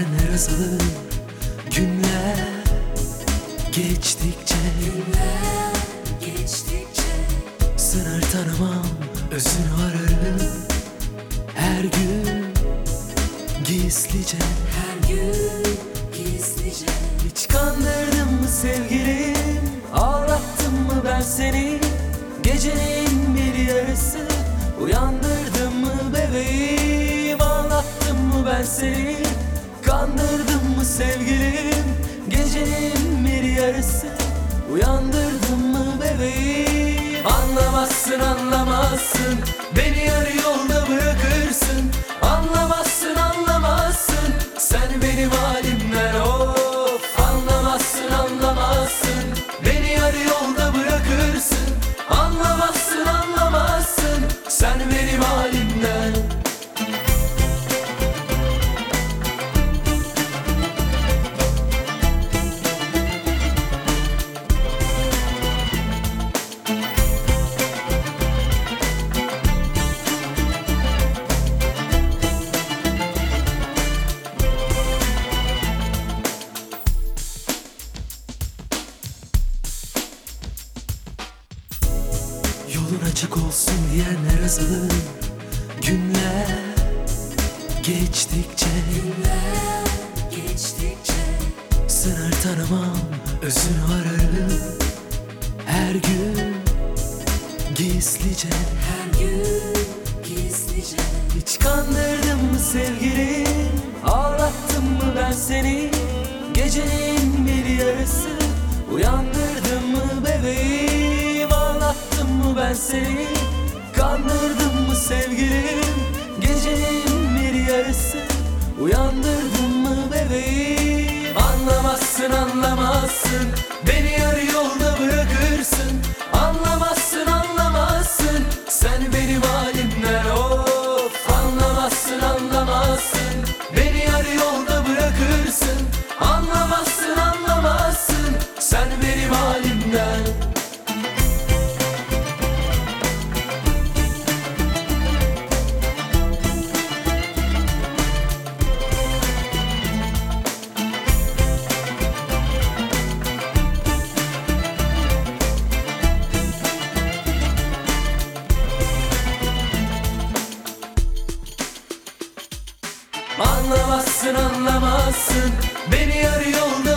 diyenler azalır. Günler geçtikçe sınır tanımam, özünü ararım. Her gün gizlice Hiç kandırdım mı sevgilim, ağlattım mı ben seni? Gecenin bir yarısı uyandırdım mı bebeğim? Ağlattım mı ben seni? Kandırdım mı sevgilim? Gecenin bir yarısı uyandırdım mı bebeğim? Anlamazsın anlamazsın, beni yarı yolda bırakırsın. Anlamazsın anlamazsın, sen benim halimden of. Anlamazsın anlamazsın, beni yarı yolda bırakırsın. Anlamazsın anlamazsın, sen benim halimden. Yolun açık olsun diyenler azalır. Günler geçtikçe sınır tanımam, özünü ararım. Her gün gizlice Hiç kandırdım mı sevgilim, ağlattım mı ben seni? Gecenin bir yarısı uyandırdım mı bebeğim? Ağlattım mı ben seni? Kandırdım mı sevgilim? Gecenin bir yarısı uyandırdım mı bebeğim? Anlamazsın anlamazsın, beni yarı yolda bırakırsın. Anlamazsın anlamazsın, sen benim halimden of. Anlamazsın anlamazsın, beni yarı yolda bırakırsın. Anlamazsın anlamazsın, sen benim halimden. Anlamazsın anlamazsın, beni yarı yolda